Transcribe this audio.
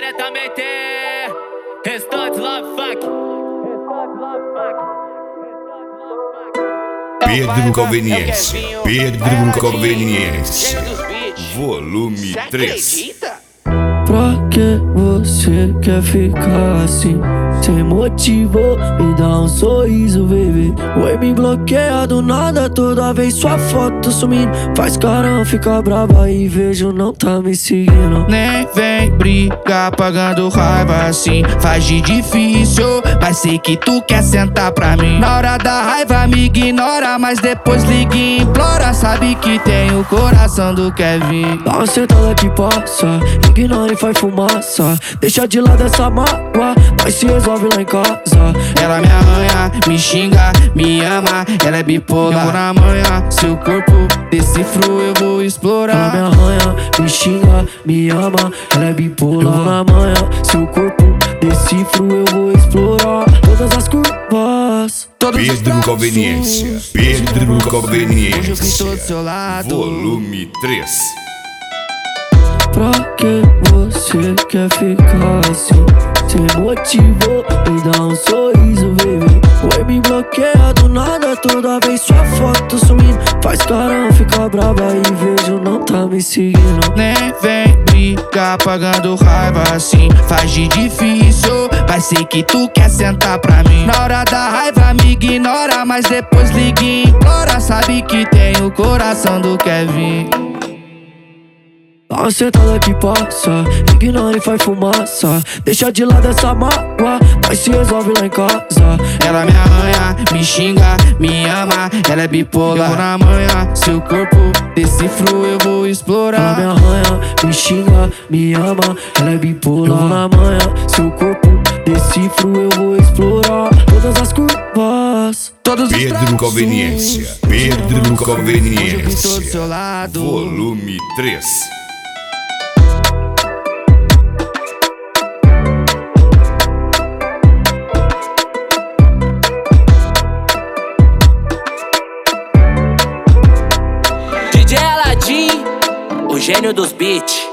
diretamente. Restante Love Fuck. Pedro Conveniência. Pedro Conveniência. Volume 3. Pra que você quer ficar assim? Sem motivo, me dá um sorriso, baby. Oi, me bloqueia do nada toda vez sua foto sumindo. Faz carão, fica brava e vejo não tá me seguindo. Nem vem brigar pagando raiva assim. Faz de difícil, mas sei que tu quer sentar pra mim. Na hora da raiva me ignora, mas depois liga e implora. Sabe que tem o coração do Kevin. Dá uma sentada que passa, ignora e faz fumaça. Deixa de lado essa mágoa, mas se resolve lá em casa. Ela me arranha, me xinga, me ama. Ela é bipolar, eu vou na manhã. Seu corpo decifro, eu vou explorar. Ela me arranha, me xinga, me ama. Ela é bipolar, eu vou na manhã. Seu corpo decifro, eu vou explorar. Todas as curvas, Pedro Conveniência. Pedro Hoje eu Conveniência. estou do seu lado. Volume 3. pra que você quer ficar assim? Sem motivo, me dá um sorriso, baby. Oi, me bloqueia do nada toda vez sua foto sumindo. Faz carão, fica brava e vejo não tá me seguindo. Nem vem brigar pagando raiva assim. Faz de difícil, mas sei que tu quer sentar pra mim. Na hora da raiva me ignora, mas depois liga e implora. Sabe que tem o coração do Kevin. Dá uma sentada que passa, ignora e faz fumaça. Deixa de lado essa mágoa, mas se resolve lá em casa. Ela me arranha, me xinga, me ama. Ela é bipolar, eu vou na manhã. Seu corpo decifro, eu vou explorar. Ela me arranha, me xinga, me ama. Ela é bipolar, eu vou na manhã. Seu corpo decifro, eu vou explorar. Todas as curvas, todos os Pedro traços. Conveniência. Pedro Hoje eu estou do Conveniência. seu lado. Volume 3. DJ Aladim, o gênio dos beats.